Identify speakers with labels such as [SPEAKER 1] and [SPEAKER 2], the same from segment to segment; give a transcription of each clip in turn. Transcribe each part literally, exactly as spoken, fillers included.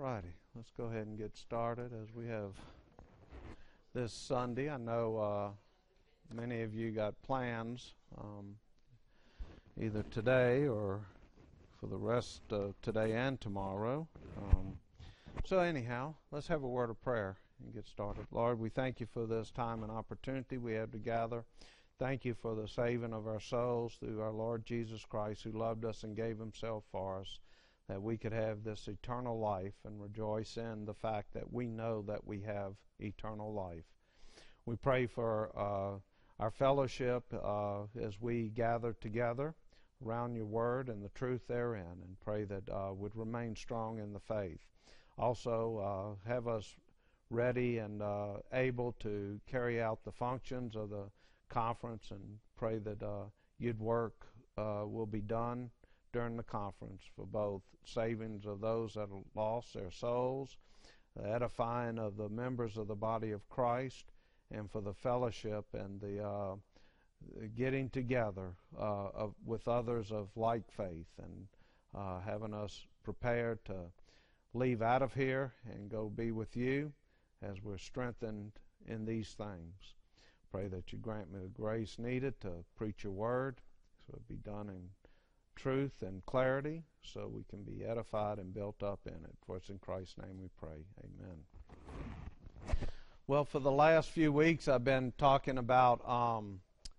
[SPEAKER 1] righty, let's go ahead and get started as we have this Sunday. I know uh, many of you got plans um, either today or for the rest of today and tomorrow. Um, so anyhow, let's have a word of prayer and get started. Lord, we thank you for this time and opportunity we have to gather. Thank you for the saving of our souls through our Lord Jesus Christ, who loved us and gave himself for us, that we could have this eternal life and rejoice in the fact that we know that we have eternal life. We pray for uh, our fellowship uh, as we gather together around your word and the truth therein, and pray that uh, would remain strong in the faith. Also, uh, have us ready and uh, able to carry out the functions of the conference, and pray that uh, you'd work uh, will be done during the conference for both savings of those that have lost their souls, the edifying of the members of the body of Christ, and for the fellowship and the uh, getting together uh, of, with others of like faith, and uh, having us prepared to leave out of here and go be with you as we're strengthened in these things. Pray that you grant me the grace needed to preach your word, so it be done in truth and clarity, so we can be edified and built up in it. For it's in Christ's name we pray. Amen. Well, for the last few weeks I've been talking about um,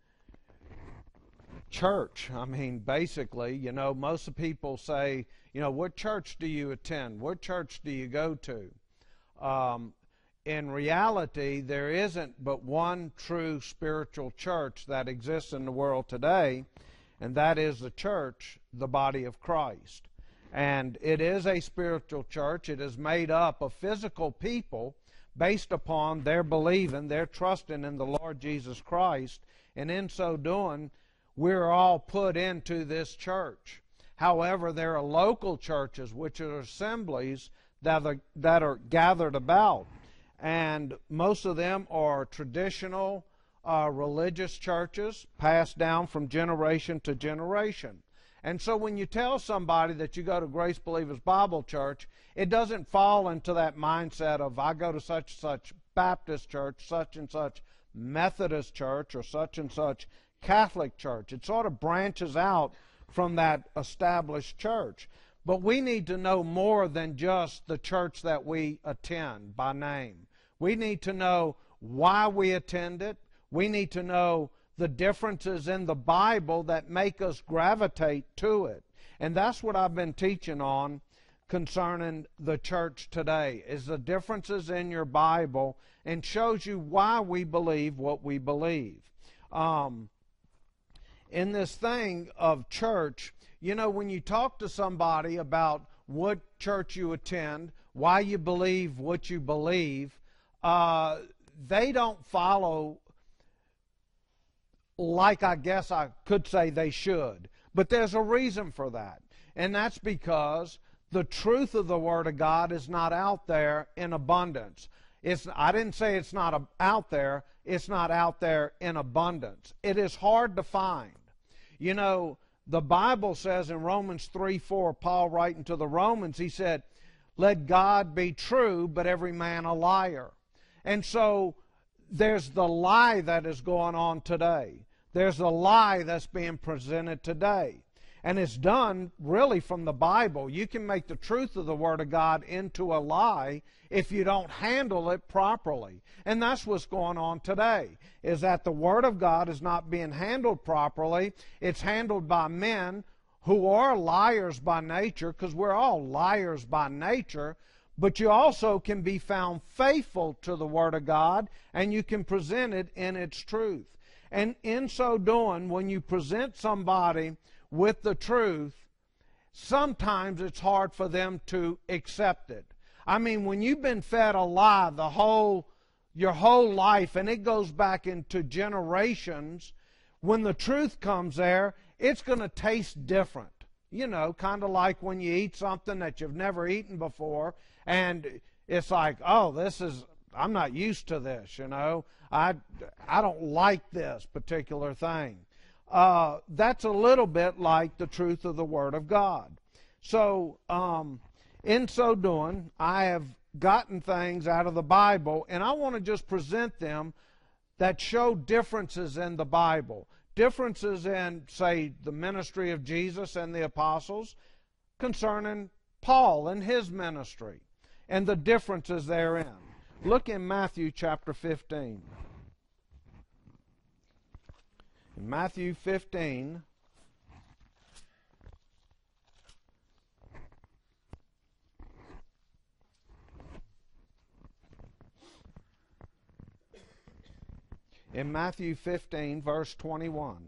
[SPEAKER 1] church. I mean, basically, you know, most of the people say, you know, what church do you attend? What church do you go to? Um, in reality, there isn't but one true spiritual church that exists in the world today, and that is the church, the body of Christ. And it is a spiritual church. It is made up of physical people based upon their believing, their trusting in the Lord Jesus Christ. And in so doing, we're all put into this church. However, there are local churches, which are assemblies that are, that are gathered about. And most of them are traditional Uh, religious churches passed down from generation to generation. And so when you tell somebody that you go to Grace Believers Bible Church, it doesn't fall into that mindset of I go to such and such Baptist church, such and such Methodist church, or such and such Catholic church. It sort of branches out from that established church. But we need to know more than just the church that we attend by name. We need to know why we attend it. We need to know the differences in the Bible that make us gravitate to it. And that's what I've been teaching on concerning the church today, is the differences in your Bible, and shows you why we believe what we believe. Um, in this thing of church, you know, when you talk to somebody about what church you attend, why you believe what you believe, uh, they don't follow like I guess I could say they should. But there's a reason for that. And that's because the truth of the Word of God is not out there in abundance. It's, I didn't say it's not a, out there. It's not out there in abundance. It is hard to find. You know, the Bible says in Romans three four, Paul writing to the Romans, he said, let God be true, but every man a liar. And so there's the lie that is going on today. There's a lie that's being presented today. And it's done really from the Bible. You can make the truth of the Word of God into a lie if you don't handle it properly. And that's what's going on today, is that the Word of God is not being handled properly. It's handled by men who are liars by nature, because we're all liars by nature. But you also can be found faithful to the Word of God, and you can present it in its truth. And in so doing, when you present somebody with the truth, sometimes it's hard for them to accept it. I mean, when you've been fed a lie the whole, your whole life, and it goes back into generations, when the truth comes there, it's going to taste different. You know, kind of like when you eat something that you've never eaten before, and it's like, oh, this is, I'm not used to this, you know. I, I don't like this particular thing. Uh, that's a little bit like the truth of the Word of God. So um, in so doing, I have gotten things out of the Bible, and I want to just present them that show differences in the Bible. Differences in, say, the ministry of Jesus and the apostles concerning Paul and his ministry and the differences therein. Look in Matthew chapter fifteen. In Matthew fifteen, in Matthew fifteen, verse twenty-one.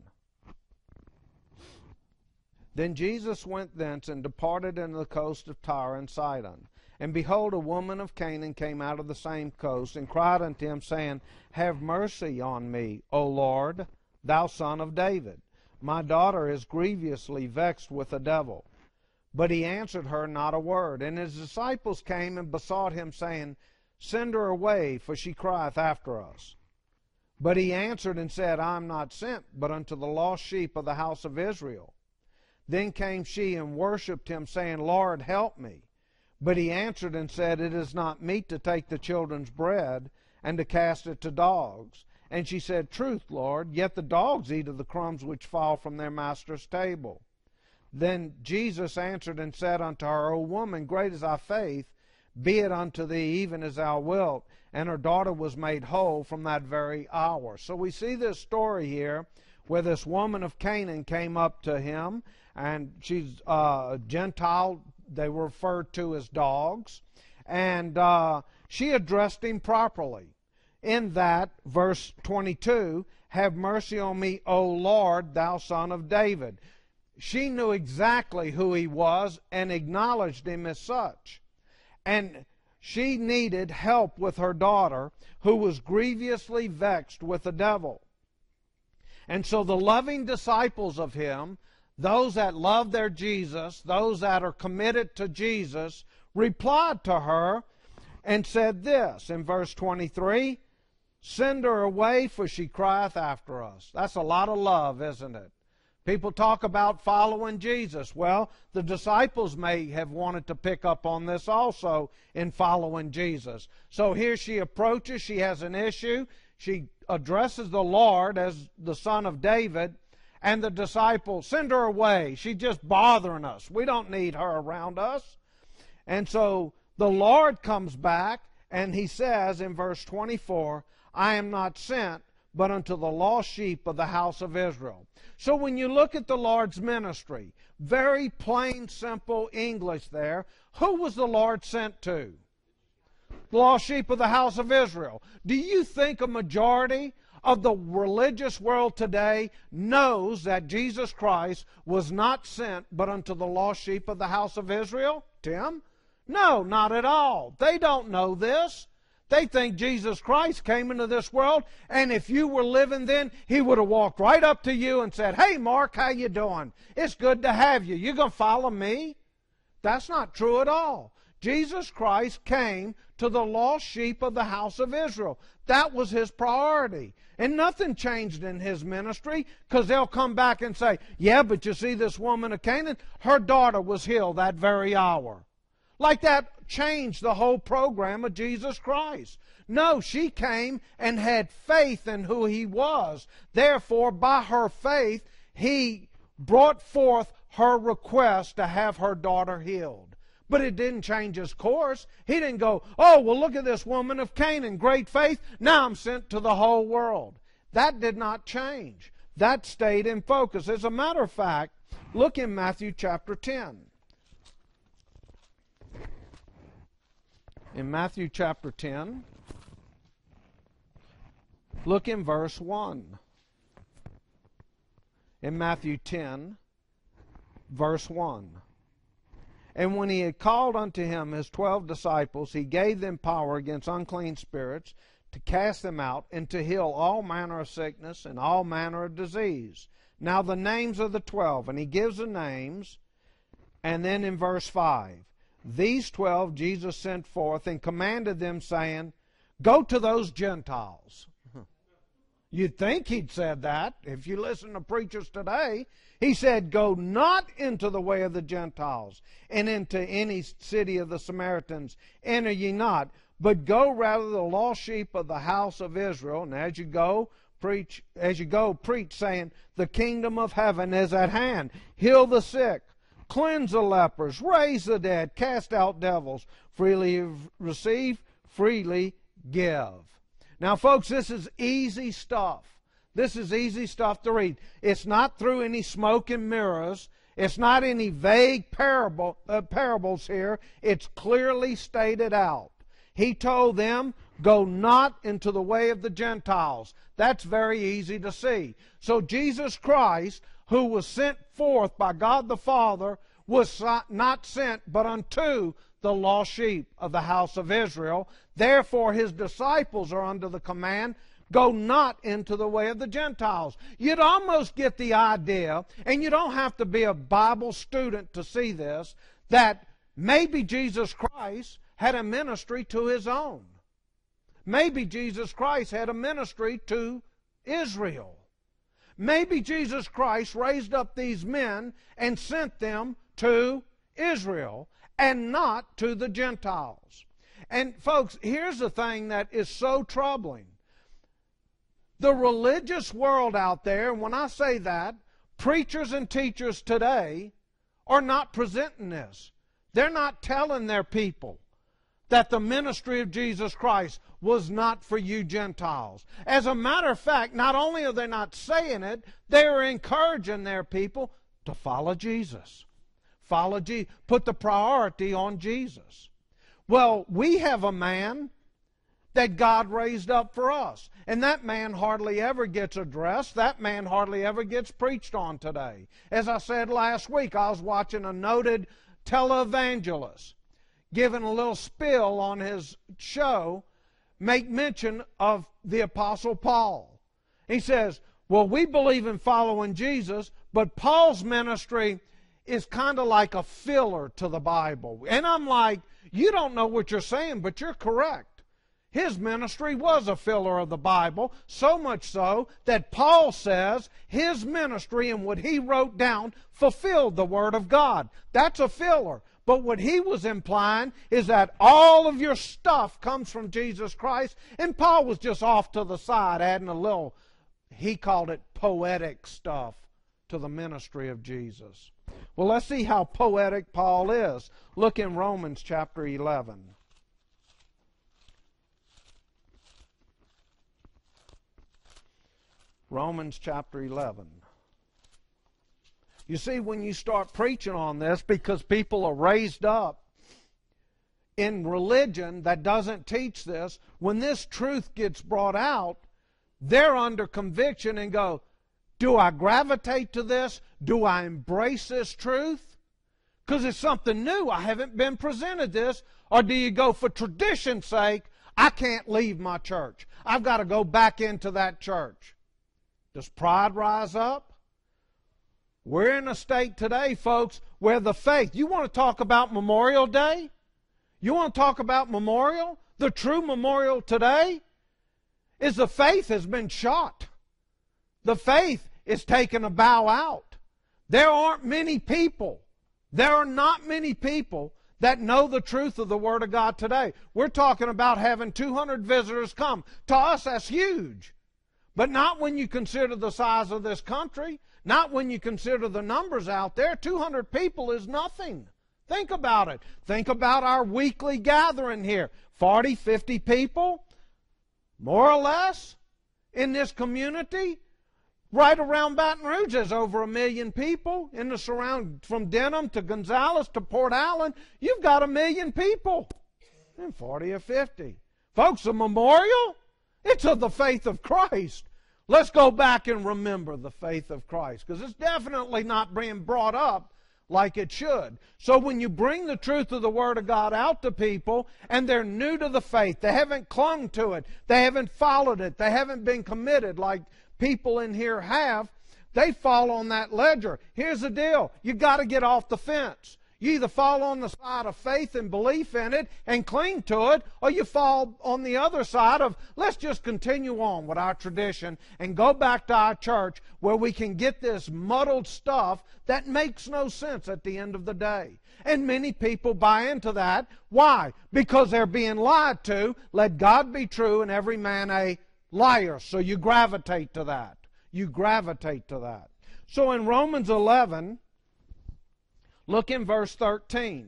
[SPEAKER 1] Then Jesus went thence and departed into the coast of Tyre and Sidon. And behold, a woman of Canaan came out of the same coast, and cried unto him, saying, Have mercy on me, O Lord, thou son of David. My daughter is grievously vexed with a devil. But he answered her not a word. And his disciples came and besought him, saying, Send her away, for she crieth after us. But he answered and said, I am not sent, but unto the lost sheep of the house of Israel. Then came she and worshipped him, saying, Lord, help me. But he answered and said, It is not meet to take the children's bread, and to cast it to dogs. And she said, Truth, Lord, yet the dogs eat of the crumbs which fall from their master's table. Then Jesus answered and said unto her, O woman, great is thy faith, be it unto thee even as thou wilt. And her daughter was made whole from that very hour. So we see this story here where this woman of Canaan came up to him, and she's a Gentile. They were referred to as dogs. And uh, she addressed him properly. In that, verse twenty-two, Have mercy on me, O Lord, thou son of David. She knew exactly who he was and acknowledged him as such. And she needed help with her daughter, who was grievously vexed with the devil. And so the loving disciples of him, those that love their Jesus, those that are committed to Jesus, replied to her and said this in verse twenty-three, Send her away, for she crieth after us. That's a lot of love, isn't it? People talk about following Jesus. Well, the disciples may have wanted to pick up on this also in following Jesus. So here she approaches, she has an issue, she addresses the Lord as the Son of David, and the disciples, send her away. She's just bothering us. We don't need her around us. And so the Lord comes back, and he says in verse twenty-four, I am not sent, but unto the lost sheep of the house of Israel. So when you look at the Lord's ministry, very plain, simple English there, who was the Lord sent to? The lost sheep of the house of Israel. Do you think a majority of the religious world today knows that Jesus Christ was not sent but unto the lost sheep of the house of Israel? Tim? No, not at all. They don't know this. They think Jesus Christ came into this world, and if you were living then, he would have walked right up to you and said, Hey, Mark, how you doing? It's good to have you. You going to follow me? That's not true at all. Jesus Christ came to the lost sheep of the house of Israel. That was his priority. And nothing changed in his ministry, because they'll come back and say, Yeah, but you see this woman of Canaan, her daughter was healed that very hour. Like that changed the whole program of Jesus Christ. No, she came and had faith in who he was. Therefore, by her faith, he brought forth her request to have her daughter healed. But it didn't change his course. He didn't go, Oh, well, look at this woman of Canaan, great faith. Now I'm sent to the whole world. That did not change. That stayed in focus. As a matter of fact, look in Matthew chapter ten. In Matthew chapter ten, look in verse one. In Matthew ten, verse one. And when he had called unto him his twelve disciples, he gave them power against unclean spirits to cast them out and to heal all manner of sickness and all manner of disease. Now the names of the twelve, and he gives the names, and then in verse five, These twelve Jesus sent forth and commanded them, saying, Go to those Gentiles. You'd think he'd said that if you listen to preachers today. He said, go not into the way of the Gentiles, and into any city of the Samaritans enter ye not, but go rather the lost sheep of the house of Israel. And as you go, preach, as you go, preach, saying, the kingdom of heaven is at hand. Heal the sick, cleanse the lepers, raise the dead, cast out devils. Freely receive, freely give. Now, folks, this is easy stuff. This is easy stuff to read. It's not through any smoke and mirrors. It's not any vague parable, uh, parables here. It's clearly stated out. He told them, go not into the way of the Gentiles. That's very easy to see. So Jesus Christ, who was sent forth by God the Father, was not sent but unto the lost sheep of the house of Israel. Therefore his disciples are under the command, go not into the way of the Gentiles. You'd almost get the idea, and you don't have to be a Bible student to see this, that maybe Jesus Christ had a ministry to his own. Maybe Jesus Christ had a ministry to Israel. Maybe Jesus Christ raised up these men and sent them to Israel and not to the Gentiles. And folks, here's the thing that is so troubling. The religious world out there, and when I say that, preachers and teachers today are not presenting this. They're not telling their people that the ministry of Jesus Christ was not for you Gentiles. As a matter of fact, not only are they not saying it, they are encouraging their people to follow Jesus. Follow Jesus. Put the priority on Jesus. Well, we have a man that God raised up for us. And that man hardly ever gets addressed. That man hardly ever gets preached on today. As I said last week, I was watching a noted televangelist giving a little spill on his show, make mention of the Apostle Paul. He says, well, we believe in following Jesus, but Paul's ministry is kind of like a filler to the Bible. And I'm like, you don't know what you're saying, but you're correct. His ministry was a filler of the Bible, so much so that Paul says his ministry and what he wrote down fulfilled the Word of God. That's a filler. But what he was implying is that all of your stuff comes from Jesus Christ, and Paul was just off to the side adding a little, he called it poetic stuff to the ministry of Jesus. Well, let's see how poetic Paul is. Look in Romans chapter eleven. Romans chapter eleven. You see, when you start preaching on this, because people are raised up in religion that doesn't teach this, when this truth gets brought out, they're under conviction and go, do I gravitate to this? Do I embrace this truth? Because it's something new. I haven't been presented this. Or do you go, for tradition's sake, I can't leave my church. I've got to go back into that church. Does pride rise up? We're in a state today, folks, where the faith, you want to talk about Memorial Day? You want to talk about memorial? The true memorial today is the faith has been shot. The faith is taking a bow out. There aren't many people, there are not many people that know the truth of the Word of God today. We're talking about having two hundred visitors come. To us, that's huge. But not when you consider the size of this country, not when you consider the numbers out there. two hundred people is nothing. Think about it. Think about our weekly gathering here. forty, fifty people, more or less, in this community. Right around Baton Rouge, there's over a million people in the surround, from Denham to Gonzales to Port Allen. You've got a million people, and forty or fifty. Folks, a memorial, it's of the faith of Christ. Let's go back and remember the faith of Christ, because it's definitely not being brought up like it should. So when you bring the truth of the Word of God out to people, and they're new to the faith, they haven't clung to it, they haven't followed it, they haven't been committed like people in here have, they fall on that ledger. Here's the deal. You've got to get off the fence. You either fall on the side of faith and belief in it and cling to it, or you fall on the other side of, let's just continue on with our tradition and go back to our church where we can get this muddled stuff that makes no sense at the end of the day. And many people buy into that. Why? Because they're being lied to. Let God be true and every man a liar. So you gravitate to that. You gravitate to that. So in Romans eleven, look in verse thirteen.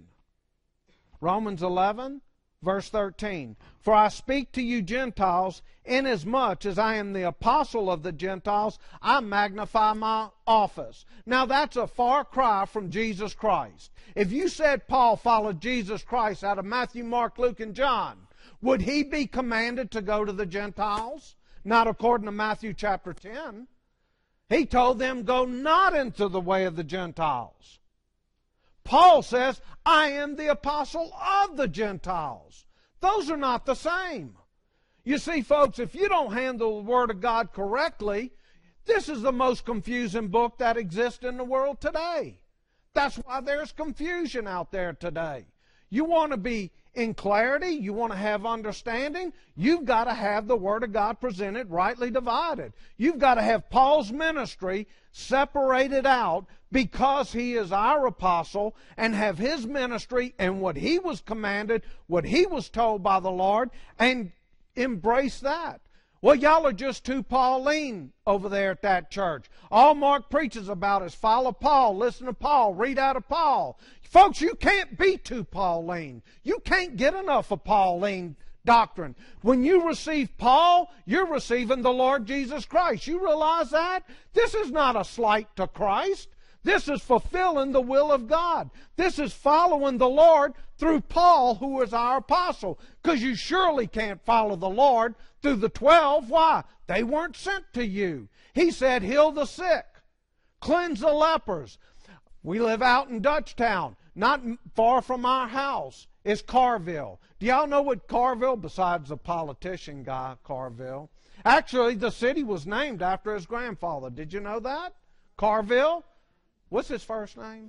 [SPEAKER 1] Romans eleven, verse thirteen. For I speak to you Gentiles, inasmuch as I am the apostle of the Gentiles, I magnify my office. Now that's a far cry from Jesus Christ. If you said Paul followed Jesus Christ out of Matthew, Mark, Luke, and John, would he be commanded to go to the Gentiles? Not according to Matthew chapter ten. He told them, go not into the way of the Gentiles. Paul says, I am the apostle of the Gentiles. Those are not the same. You see, folks, if you don't handle the Word of God correctly, this is the most confusing book that exists in the world today. That's why there's confusion out there today. You want to be in clarity, you want to have understanding, you've got to have the Word of God presented rightly divided. You've got to have Paul's ministry separated out because he is our apostle, and have his ministry and what he was commanded, what he was told by the Lord, and embrace that. Well, y'all are just too Pauline over there at that church. All Mark preaches about is follow Paul, listen to Paul, read out of Paul. Folks, you can't be too Pauline. You can't get enough of Pauline doctrine. When you receive Paul, you're receiving the Lord Jesus Christ. You realize that? This is not a slight to Christ. This is fulfilling the will of God. This is following the Lord through Paul, who is our apostle. Because you surely can't follow the Lord through the twelve. Why? They weren't sent to you. He said, heal the sick, cleanse the lepers. We live out in Dutchtown, not far from our house is Carville. Do y'all know what Carville, besides the politician guy, Carville? Actually, the city was named after his grandfather. Did you know that? Carville? What's his first name?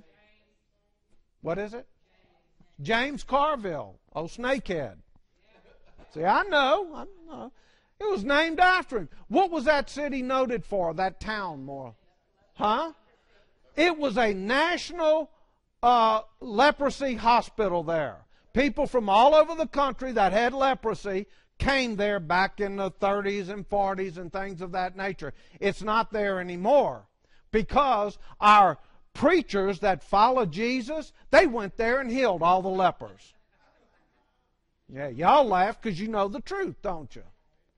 [SPEAKER 1] What is it? James Carville. Oh, Snakehead. See, I know. I know. It was named after him. What was that city noted for, that town more? Huh? It was a national uh, leprosy hospital there. People from all over the country that had leprosy came there back in the thirties and forties and things of that nature. It's not there anymore because our preachers that followed Jesus, they went there and healed all the lepers. Yeah, y'all laugh because you know the truth, don't you?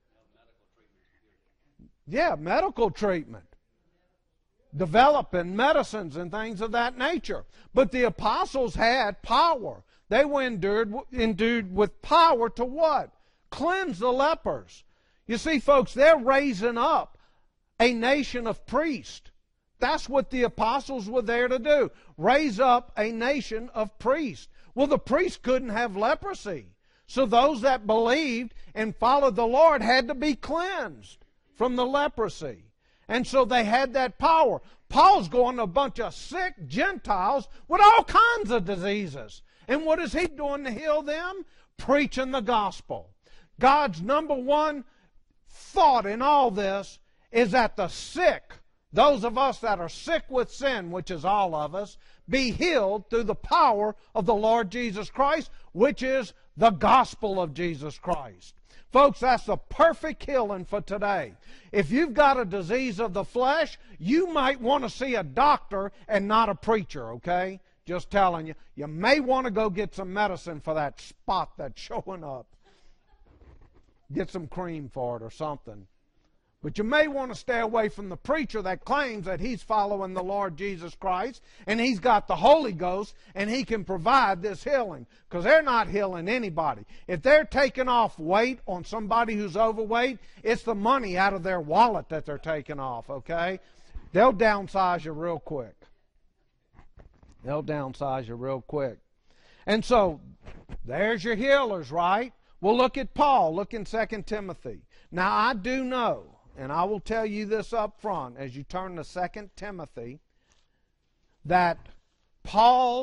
[SPEAKER 1] Yeah, medical treatment. Developing medicines and things of that nature. But the apostles had power. They were endued, endued with power to what? Cleanse the lepers. You see, folks, they're raising up a nation of priests. That's what the apostles were there to do. Raise up a nation of priests. Well, the priests couldn't have leprosy. So those that believed and followed the Lord had to be cleansed from the leprosy. And so they had that power. Paul's going to a bunch of sick Gentiles with all kinds of diseases. And what is he doing to heal them? Preaching the gospel. God's number one thought in all this is that the sick, those of us that are sick with sin, which is all of us, be healed through the power of the Lord Jesus Christ, which is the gospel of Jesus Christ. Folks, that's the perfect healing for today. If you've got a disease of the flesh, you might want to see a doctor and not a preacher, okay? Just telling you. You may want to go get some medicine for that spot that's showing up. Get some cream for it or something. But you may want to stay away from the preacher that claims that he's following the Lord Jesus Christ and he's got the Holy Ghost and he can provide this healing. Because they're not healing anybody. If they're taking off weight on somebody who's overweight, it's the money out of their wallet that they're taking off, okay? They'll downsize you real quick. They'll downsize you real quick. And so, there's your healers, right? Well, look at Paul. Look in Second Timothy. Now, I do know, and I will tell you this up front as you turn to Second Timothy, that Paul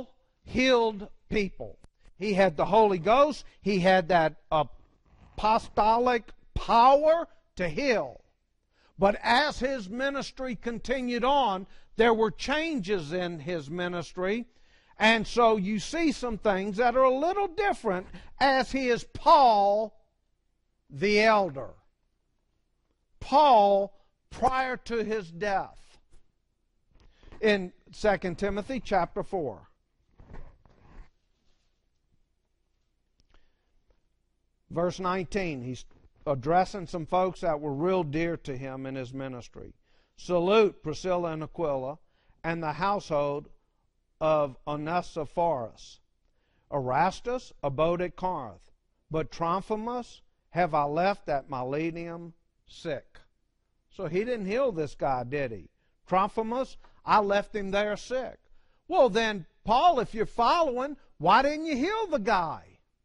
[SPEAKER 1] healed people. He had the Holy Ghost. He had that apostolic power to heal. But as his ministry continued on, there were changes in his ministry. And so you see some things that are a little different as he is Paul the elder. Paul prior to his death. In Second Timothy chapter four. Verse nineteen, he's addressing some folks that were real dear to him in his ministry. Salute Priscilla and Aquila and the household of Onesiphorus. Erastus abode at Corinth, but Trophimus have I left at Miletum sick. So he didn't heal this guy, did he? Trophimus, I left him there sick. Well then, Paul, if you're following, why didn't you heal the guy?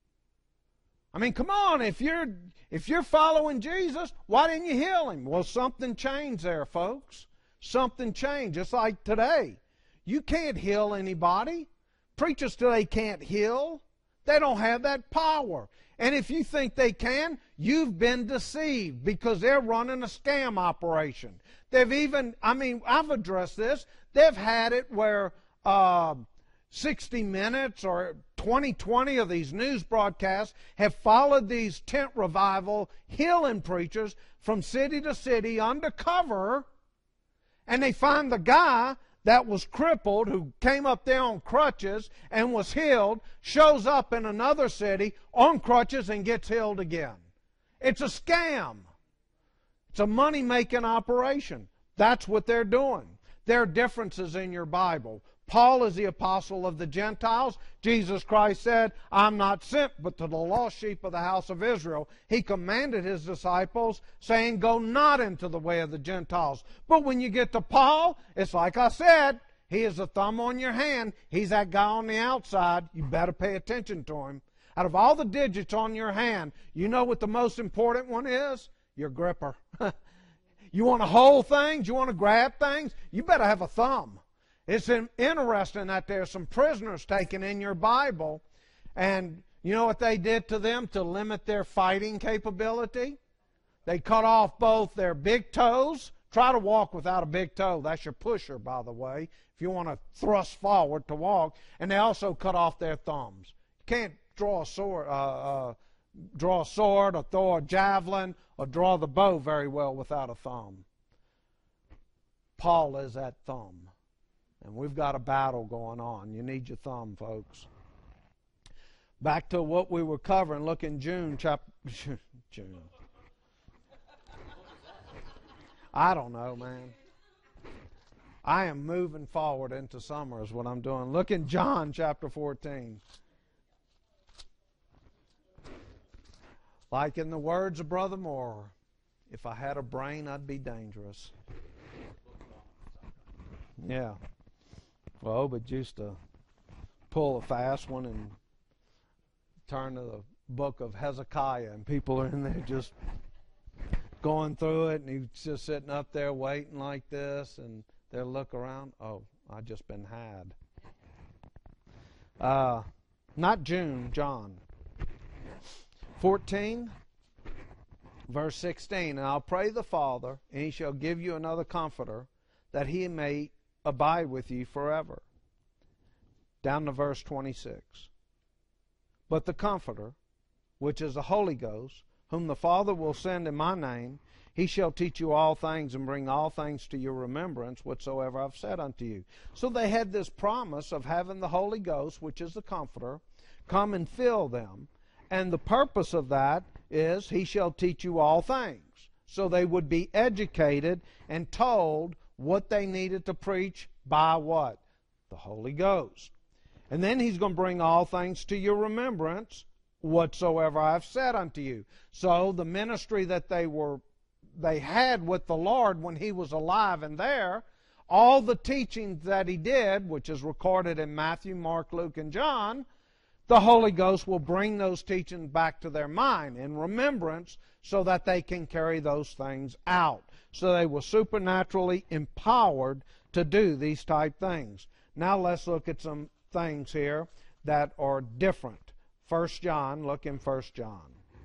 [SPEAKER 1] I mean, come on, if you're if you're following Jesus, why didn't you heal him? Well, something changed there, folks. Something changed, just like today. You can't heal anybody. Preachers today can't heal. They don't have that power. And if you think they can, you've been deceived because they're running a scam operation. They've even, I mean, I've addressed this. They've had it where uh, sixty minutes or twenty twenty of these news broadcasts have followed these tent revival healing preachers from city to city undercover, and they find the guy that was crippled, who came up there on crutches and was healed, shows up in another city on crutches and gets healed again. It's a scam. It's a money-making operation. That's what they're doing. There are differences in your Bible. Paul is the apostle of the Gentiles. Jesus Christ said, I'm not sent but to the lost sheep of the house of Israel. He commanded his disciples, saying, go not into the way of the Gentiles. But when you get to Paul, it's like I said, he is a thumb on your hand. He's that guy on the outside. You better pay attention to him. Out of all the digits on your hand, you know what the most important one is? Your gripper. You want to hold things? You want to grab things? You better have a thumb. It's interesting that there's some prisoners taken in your Bible, and you know what they did to them to limit their fighting capability? They cut off both their big toes. Try to walk without a big toe. That's your pusher, by the way, if you want to thrust forward to walk. And they also cut off their thumbs. You can't draw a sword, uh, uh, draw a sword or throw a javelin or draw the bow very well without a thumb. Paul is that thumb. And we've got a battle going on. You need your thumb, folks. Back to what we were covering. Look in June chapter. June. I don't know, man. I am moving forward into summer is what I'm doing. Look in John chapter fourteen. Like in the words of Brother Moore, if I had a brain, I'd be dangerous. Yeah. Well, Obed used to pull a fast one and turn to the book of Hezekiah, and people are in there just going through it, and he's just sitting up there waiting like this, and they'll look around. Oh, I just been had. Uh, not June, John. fourteen, verse sixteen. And I'll pray the Father, and he shall give you another comforter, that he may abide with you forever. Down to verse twenty-six. But the Comforter, which is the Holy Ghost, whom the Father will send in my name, he shall teach you all things and bring all things to your remembrance whatsoever I've said unto you. So they had this promise of having the Holy Ghost, which is the Comforter, come and fill them. And the purpose of that is he shall teach you all things. So they would be educated and told what they needed to preach by what? The Holy Ghost. And then he's going to bring all things to your remembrance whatsoever I've said unto you. So the ministry that they were they had with the Lord when he was alive and there, all the teachings that he did, which is recorded in Matthew, Mark, Luke, and John, the Holy Ghost will bring those teachings back to their mind in remembrance so that they can carry those things out. So they were supernaturally empowered to do these type things. Now let's look at some things here that are different. First John, look in First John.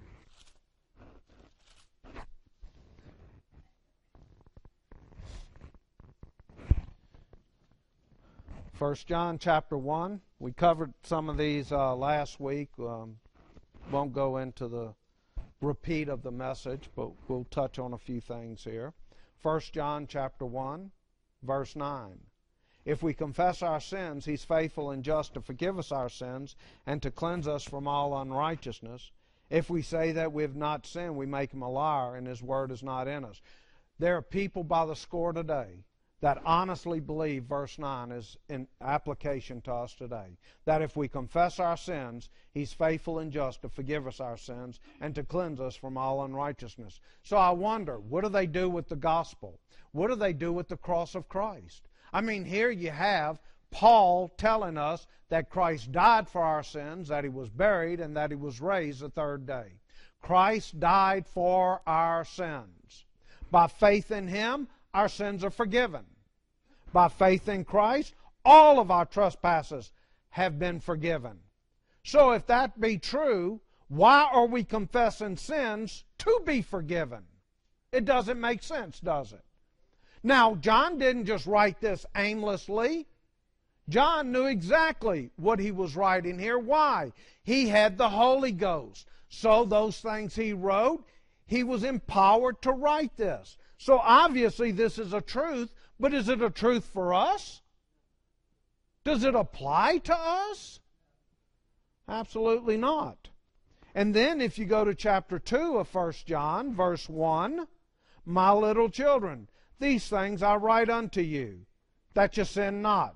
[SPEAKER 1] First John chapter one. We covered some of these uh, last week. Um, won't go into the repeat of the message, but we'll touch on a few things here. First John chapter one, verse nine. If we confess our sins, He's faithful and just to forgive us our sins and to cleanse us from all unrighteousness. If we say that we have not sinned, we make Him a liar, and His word is not in us. There are people by the score today that honestly believe verse nine is in application to us today. That if we confess our sins, He's faithful and just to forgive us our sins and to cleanse us from all unrighteousness. So I wonder, what do they do with the gospel? What do they do with the cross of Christ? I mean, here you have Paul telling us that Christ died for our sins, that He was buried, and that He was raised the third day. Christ died for our sins. By faith in Him, our sins are forgiven. By faith in Christ, all of our trespasses have been forgiven. So if that be true, why are we confessing sins to be forgiven? It doesn't make sense, does it? Now, John didn't just write this aimlessly. John knew exactly what he was writing here. Why? He had the Holy Ghost. So those things he wrote, he was empowered to write this. So obviously this is a truth, but is it a truth for us? Does it apply to us? Absolutely not. And then if you go to chapter two of First John, verse one, my little children, these things I write unto you, that you sin not.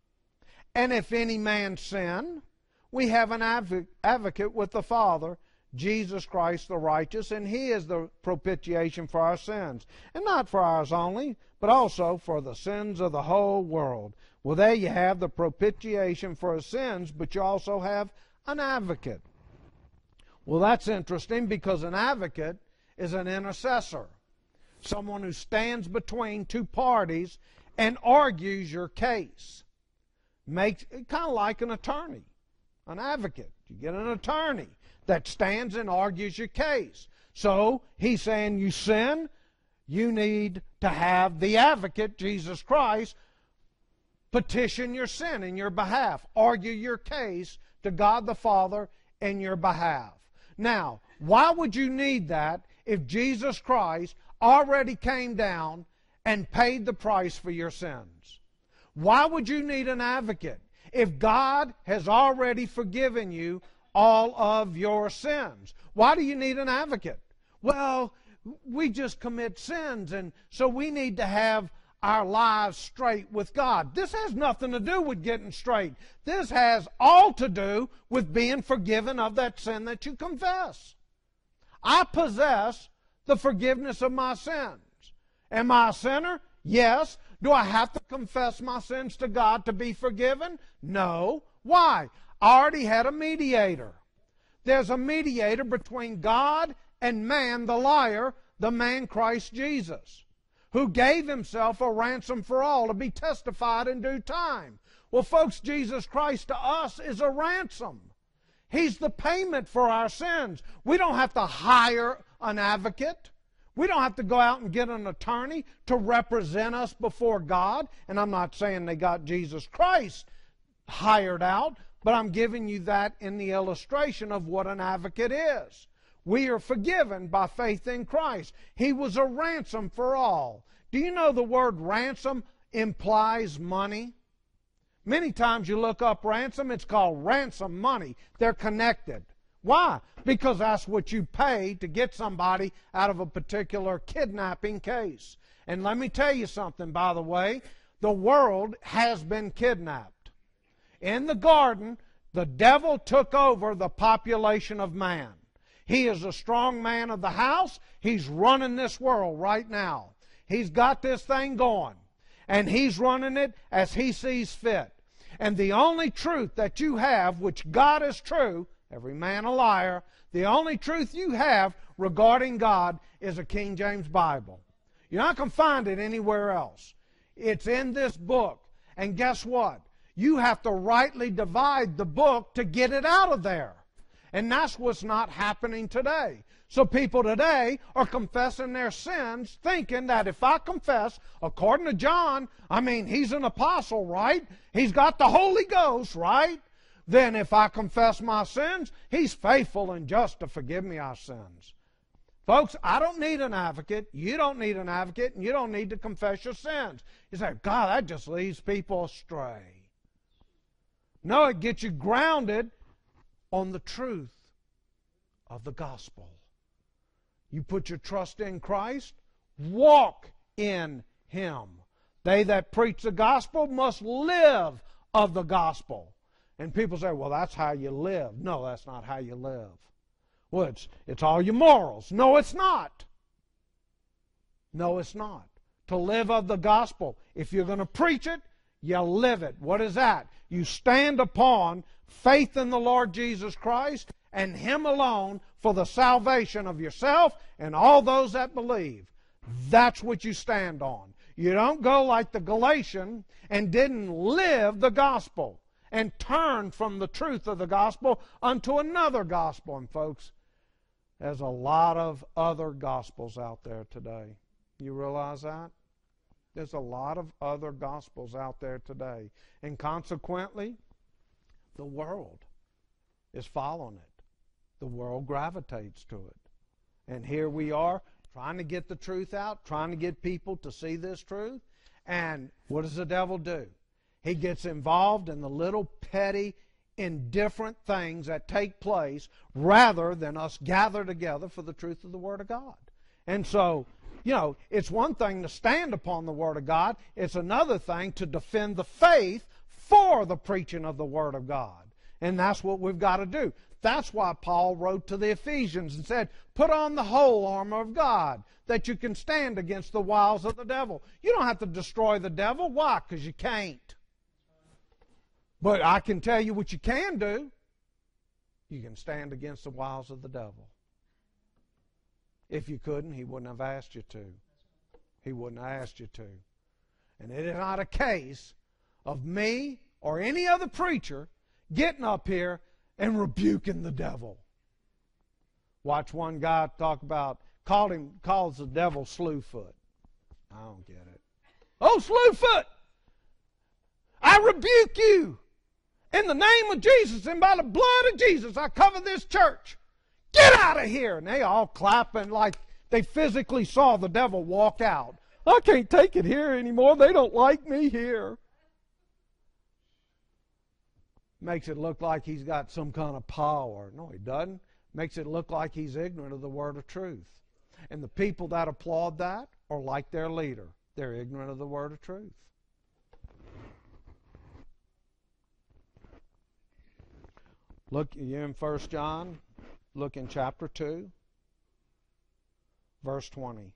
[SPEAKER 1] And if any man sin, we have an adv- advocate with the Father, Jesus Christ the righteous, and He is the propitiation for our sins, and not for ours only, but also for the sins of the whole world. Well, there you have the propitiation for our sins, but you also have an advocate. Well, that's interesting because an advocate is an intercessor, someone who stands between two parties and argues your case. Makes kind of like an attorney, an advocate. You get an attorney that stands and argues your case. So he's saying you sin, you need to have the advocate, Jesus Christ, petition your sin in your behalf, argue your case to God the Father in your behalf. Now, why would you need that if Jesus Christ already came down and paid the price for your sins? Why would you need an advocate if God has already forgiven you all of your sins? Why do you need an advocate? Well, we just commit sins, and so we need to have our lives straight with God. This has nothing to do with getting straight. This has all to do with being forgiven of that sin that you confess. I possess the forgiveness of my sins. Am I a sinner? Yes. Do I have to confess my sins to God to be forgiven? No. Why? I already had a mediator. There's a mediator between God and man, the liar, the man Christ Jesus, who gave Himself a ransom for all to be testified in due time. Well, folks, Jesus Christ to us is a ransom. He's the payment for our sins. We don't have to hire an advocate. We don't have to go out and get an attorney to represent us before God. And I'm not saying they got Jesus Christ hired out, but I'm giving you that in the illustration of what an advocate is. We are forgiven by faith in Christ. He was a ransom for all. Do you know the word ransom implies money? Many times you look up ransom, it's called ransom money. They're connected. Why? Because that's what you pay to get somebody out of a particular kidnapping case. And let me tell you something, by the way, the world has been kidnapped. In the garden, the devil took over the population of man. He is a strong man of the house. He's running this world right now. He's got this thing going, and he's running it as he sees fit. And the only truth that you have, which God is true, every man a liar, the only truth you have regarding God is a King James Bible. You're not going to find it anywhere else. It's in this book. And guess what? You have to rightly divide the book to get it out of there. And that's what's not happening today. So people today are confessing their sins, thinking that if I confess, according to John, I mean, he's an apostle, right? He's got the Holy Ghost, right? Then if I confess my sins, he's faithful and just to forgive me our sins. Folks, I don't need an advocate. You don't need an advocate, and you don't need to confess your sins. You say, God, that just leads people astray. No, it gets you grounded on the truth of the gospel. You put your trust in Christ, walk in Him. They that preach the gospel must live of the gospel. And people say, well, that's how you live. No, that's not how you live. Well, it's, it's all your morals. No, it's not. No, it's not. To live of the gospel, if you're going to preach it, you live it. What is that? You stand upon faith in the Lord Jesus Christ and Him alone for the salvation of yourself and all those that believe. That's what you stand on. You don't go like the Galatian and didn't live the gospel and turn from the truth of the gospel unto another gospel. And folks, there's a lot of other gospels out there today. You realize that? There's a lot of other gospels out there today. And consequently, the world is following it. The world gravitates to it. And here we are trying to get the truth out, trying to get people to see this truth. And what does the devil do? He gets involved in the little petty, indifferent things that take place rather than us gather together for the truth of the Word of God. And so, you know, it's one thing to stand upon the Word of God. It's another thing to defend the faith for the preaching of the Word of God. And that's what we've got to do. That's why Paul wrote to the Ephesians and said, put on the whole armor of God, that you can stand against the wiles of the devil. You don't have to destroy the devil. Why? Because you can't. But I can tell you what you can do. You can stand against the wiles of the devil. If you couldn't, he wouldn't have asked you to. He wouldn't have asked you to. And it is not a case of me or any other preacher getting up here and rebuking the devil. Watch one guy talk about, called him, calls the devil Slewfoot. I don't get it. Oh, Slewfoot! I rebuke you! In the name of Jesus and by the blood of Jesus, I cover this church. Get out of here! And they all clapping like they physically saw the devil walk out. I can't take it here anymore. They don't like me here. Makes it look like he's got some kind of power. No, he doesn't. Makes it look like he's ignorant of the word of truth. And the people that applaud that are like their leader. They're ignorant of the word of truth. Look, you're in First John. Look in chapter two, verse twenty.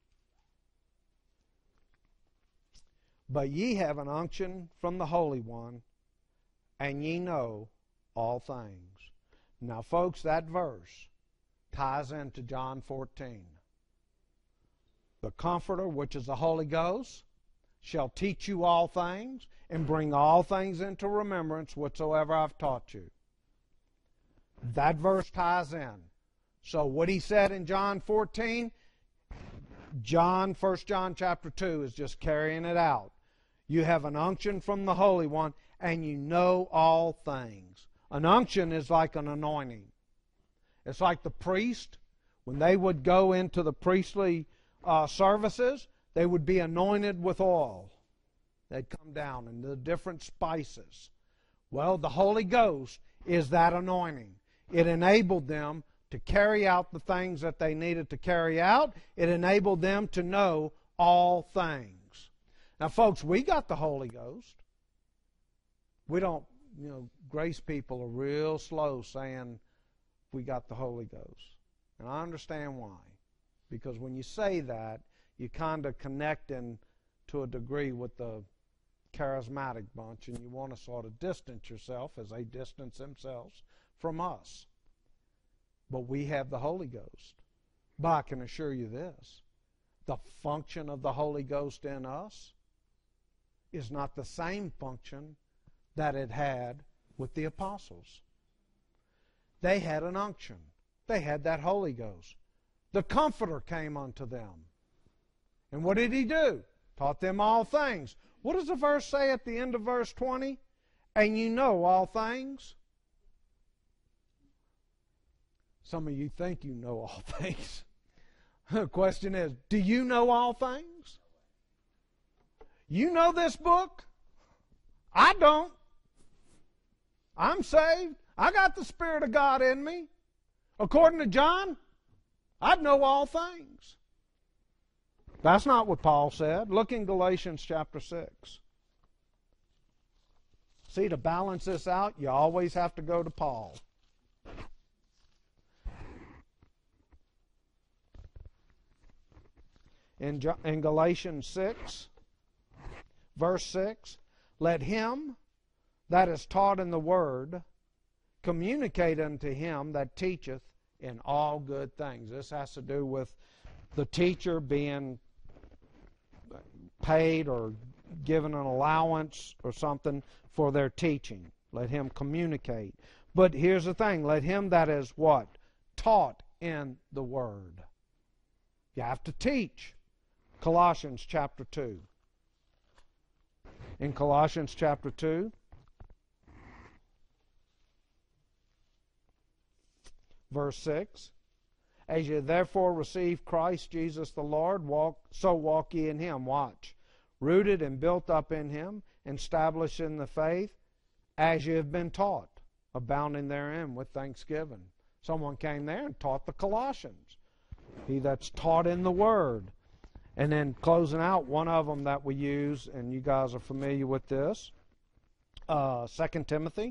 [SPEAKER 1] But ye have an unction from the Holy One, and ye know all things. Now, folks, that verse ties into John fourteen. The Comforter, which is the Holy Ghost, shall teach you all things, and bring all things into remembrance whatsoever I've taught you. That verse ties in. So what he said in John fourteen, John, First John chapter two is just carrying it out. You have an unction from the Holy One, and you know all things. An unction is like an anointing. It's like the priest, when they would go into the priestly uh, services, they would be anointed with oil. They'd come down and the different spices. Well, the Holy Ghost is that anointing. It enabled them to carry out the things that they needed to carry out. It enabled them to know all things. Now, folks, we got the Holy Ghost. We don't, you know, grace people are real slow saying we got the Holy Ghost. And I understand why. Because when you say that, you kind of connect in to a degree with the charismatic bunch, and you want to sort of distance yourself as they distance themselves from us. But we have the Holy Ghost. But I can assure you this, the function of the Holy Ghost in us is not the same function that it had with the apostles. They had an unction. They had that Holy Ghost. The Comforter came unto them. And what did He do? Taught them all things. What does the verse say at the end of verse twenty? And you know all things. Some of you think you know all things. The question is, do you know all things? You know this book? I don't. I'm saved. I got the Spirit of God in me. According to John, I'd know all things. That's not what Paul said. Look in Galatians chapter six. See, to balance this out, you always have to go to Paul. In, in Galatians six, verse six, let him that is taught in the word communicate unto him that teacheth in all good things. This has to do with the teacher being paid or given an allowance or something for their teaching. Let him communicate. But here's the thing, let him that is what? Taught in the word. You have to teach. Colossians chapter two. In Colossians chapter two, verse six, as ye therefore receive Christ Jesus the Lord, walk so walk ye in him. Watch. Rooted and built up in him, established in the faith, as ye have been taught, abounding therein with thanksgiving. Someone came there and taught the Colossians. He that's taught in the Word. And then closing out, one of them that we use, and you guys are familiar with this, uh, Second Timothy.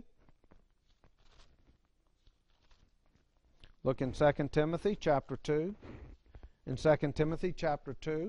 [SPEAKER 1] Look in Second Timothy chapter two. In Second Timothy chapter two.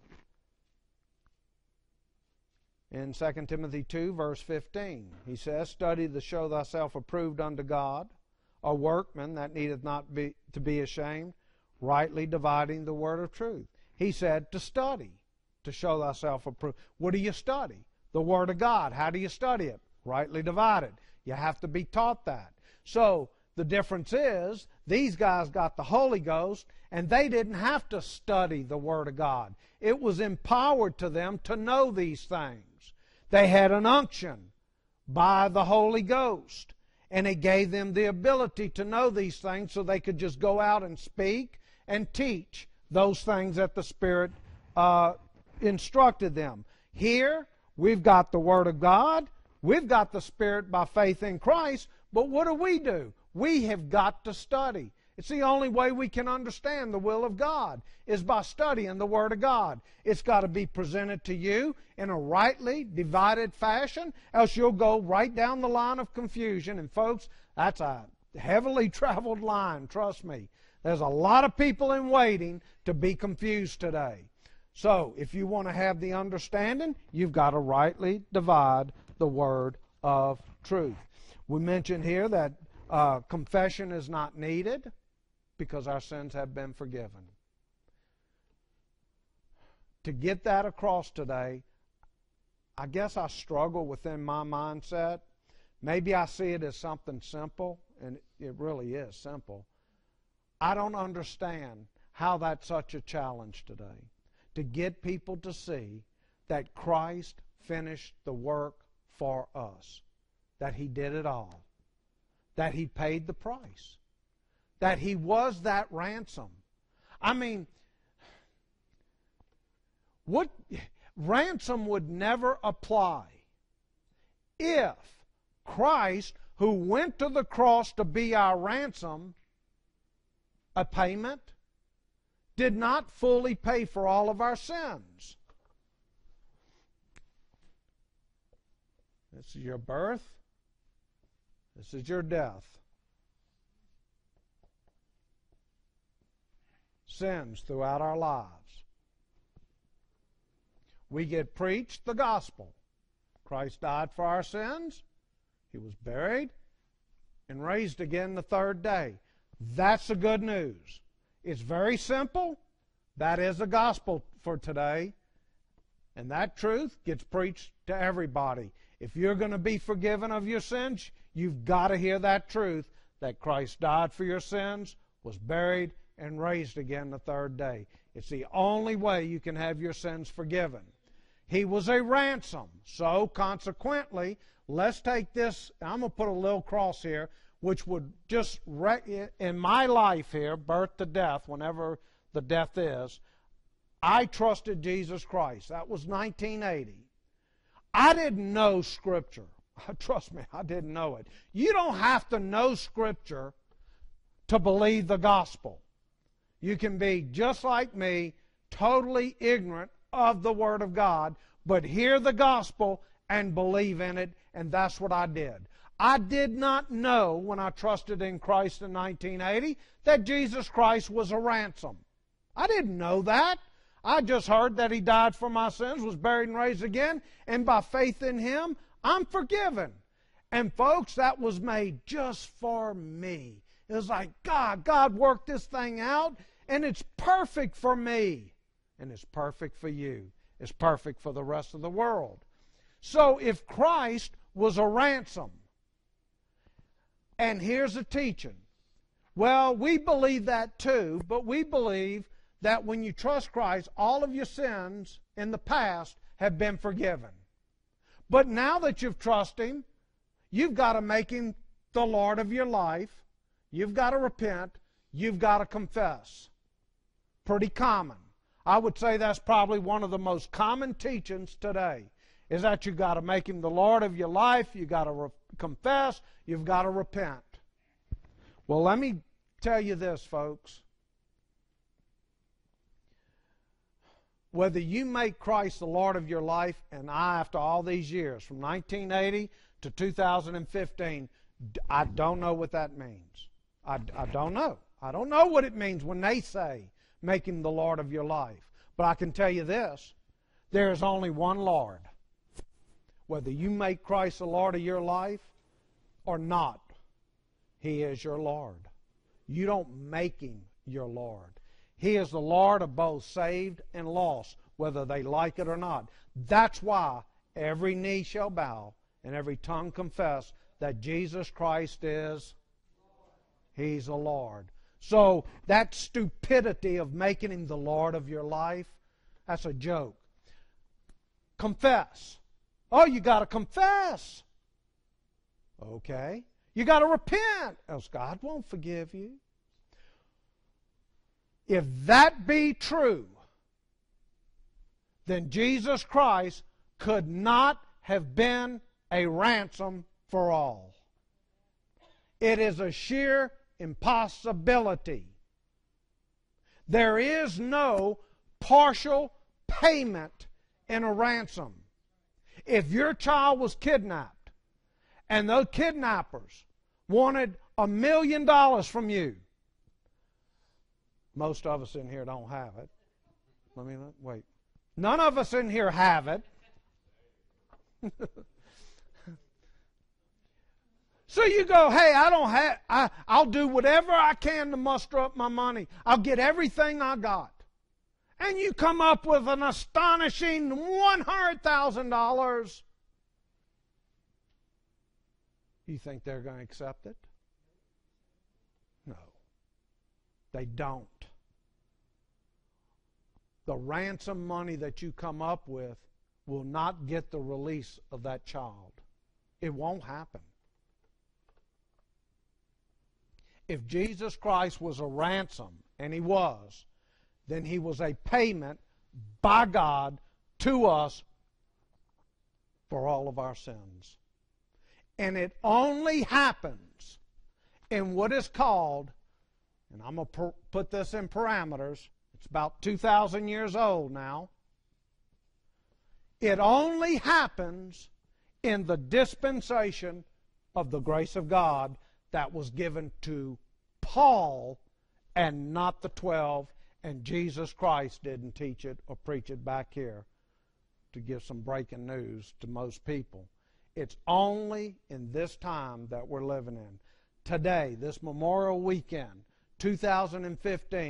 [SPEAKER 1] In Second Timothy two, verse fifteen, he says, study to show thyself approved unto God, a workman that needeth not be, to be ashamed, rightly dividing the word of truth. He said to study, to show thyself approved. What do you study? The Word of God. How do you study it? Rightly divided. You have to be taught that. So the difference is, these guys got the Holy Ghost, and they didn't have to study the Word of God. It was empowered to them to know these things. They had an unction by the Holy Ghost, and it gave them the ability to know these things so they could just go out and speak and teach those things that the Spirit uh, instructed them. Here, we've got the Word of God, we've got the Spirit by faith in Christ, but what do we do? We have got to study. It's the only way we can understand the will of God, is by studying the Word of God. It's got to be presented to you in a rightly divided fashion, else you'll go right down the line of confusion. And folks, that's a heavily traveled line, trust me. There's a lot of people in waiting to be confused today. So, if you want to have the understanding, you've got to rightly divide the word of truth. We mentioned here that uh, confession is not needed because our sins have been forgiven. To get that across today, I guess I struggle within my mindset. Maybe I see it as something simple, and it really is simple. I don't understand how that's such a challenge today, to get people to see that Christ finished the work for us, that He did it all, that He paid the price, that He was that ransom. I mean, what ransom would never apply if Christ, who went to the cross to be our ransom, a payment, did not fully pay for all of our sins. This is your birth. This is your death. Sins throughout our lives. We get preached the gospel. Christ died for our sins. He was buried and raised again the third day. That's the good news. It's very simple. That is the gospel for today. And that truth gets preached to everybody. If you're going to be forgiven of your sins, you've got to hear that truth, that Christ died for your sins, was buried, and raised again the third day. It's the only way you can have your sins forgiven. He was a ransom. So, consequently, let's take this, I'm going to put a little cross here, which would just, in my life here, birth to death, whenever the death is, I trusted Jesus Christ. That was nineteen eighty. I didn't know Scripture. Trust me, I didn't know it. You don't have to know Scripture to believe the gospel. You can be just like me, totally ignorant of the Word of God, but hear the gospel and believe in it, and that's what I did. I did not know when I trusted in Christ in nineteen eighty that Jesus Christ was a ransom. I didn't know that. I just heard that He died for my sins, was buried and raised again, and by faith in Him, I'm forgiven. And folks, that was made just for me. It was like, God, God worked this thing out, and it's perfect for me. And it's perfect for you. It's perfect for the rest of the world. So if Christ was a ransom, and here's a teaching. Well, we believe that too, but we believe that when you trust Christ, all of your sins in the past have been forgiven. But now that you've trusted Him, you've got to make Him the Lord of your life. You've got to repent. You've got to confess. Pretty common. I would say that's probably one of the most common teachings today, is that you've got to make Him the Lord of your life. You've got to re- confess. You've got to repent. Well, let me tell you this, folks. Whether you make Christ the Lord of your life, and I, after all these years, from nineteen eighty to two thousand fifteen, I don't know what that means. I, I don't know. I don't know what it means when they say, make Him the Lord of your life. But I can tell you this, there is only one Lord. Whether you make Christ the Lord of your life or not, He is your Lord. You don't make Him your Lord. He is the Lord of both saved and lost, whether they like it or not. That's why every knee shall bow and every tongue confess that Jesus Christ is, He's the Lord. So that stupidity of making Him the Lord of your life, that's a joke. Confess. Oh, you got to confess. Okay. You got to repent, else God won't forgive you. If that be true, then Jesus Christ could not have been a ransom for all. It is a sheer impossibility. There is no partial payment in a ransom. If your child was kidnapped and those kidnappers wanted a million dollars from you, most of us in here don't have it. Let me wait. None of us in here have it. So you go, hey, I don't have, I, I'll do whatever I can to muster up my money. I'll get everything I got. And you come up with an astonishing one hundred thousand dollars. You think they're going to accept it? No. They don't. The ransom money that you come up with will not get the release of that child. It won't happen. If Jesus Christ was a ransom, and He was, then He was a payment by God to us for all of our sins. And it only happens in what is called, and I'm going to put this in parameters, it's about two thousand years old now. It only happens in the dispensation of the grace of God that was given to Paul and not the twelve, and Jesus Christ didn't teach it or preach it back here to give some breaking news to most people. It's only in this time that we're living in. Today, this Memorial Weekend, two thousand fifteen,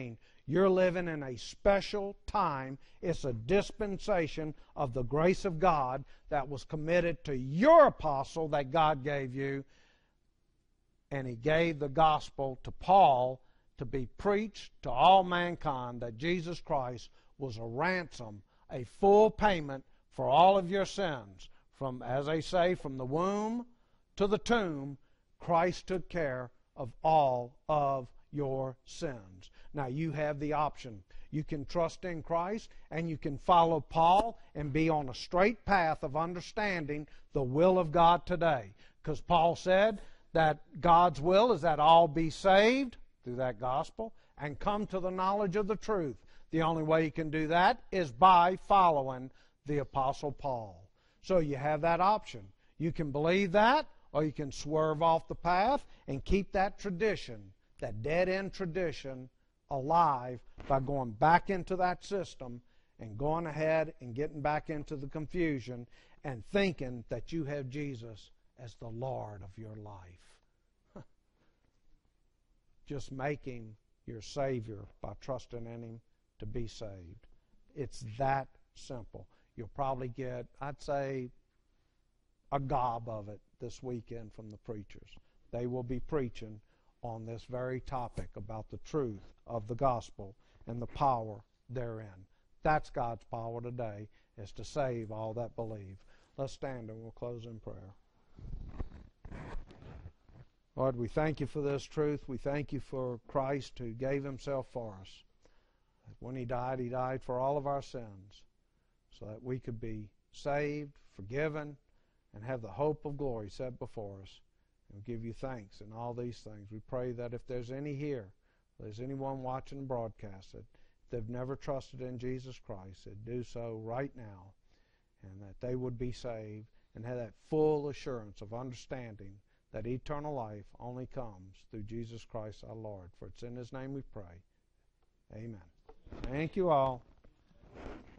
[SPEAKER 1] You're living in a special time. It's a dispensation of the grace of God that was committed to your apostle that God gave you. And he gave the gospel to Paul to be preached to all mankind, that Jesus Christ was a ransom, a full payment for all of your sins. From, as they say, from the womb to the tomb, Christ took care of all of your sins. Now you have the option. You can trust in Christ and you can follow Paul and be on a straight path of understanding the will of God today. Because Paul said that God's will is that all be saved through that gospel and come to the knowledge of the truth. The only way you can do that is by following the Apostle Paul. So you have that option. You can believe that, or you can swerve off the path and keep that tradition, that dead-end tradition, alive by going back into that system and going ahead and getting back into the confusion and thinking that you have Jesus as the Lord of your life. Just make Him your Savior by trusting in Him to be saved. It's that simple. You'll probably get, I'd say, a gob of it this weekend from the preachers. They will be preaching on this very topic about the truth of the gospel and the power therein. That's God's power today, is to save all that believe. Let's stand and we'll close in prayer. Lord, we thank you for this truth. We thank you for Christ who gave himself for us. When he died, he died for all of our sins so that we could be saved, forgiven, and have the hope of glory set before us. And give you thanks in all these things. We pray that if there's any here, if there's anyone watching the broadcast that they've never trusted in Jesus Christ, that do so right now, and that they would be saved and have that full assurance of understanding that eternal life only comes through Jesus Christ our Lord. For it's in his name we pray. Amen. Thank you all.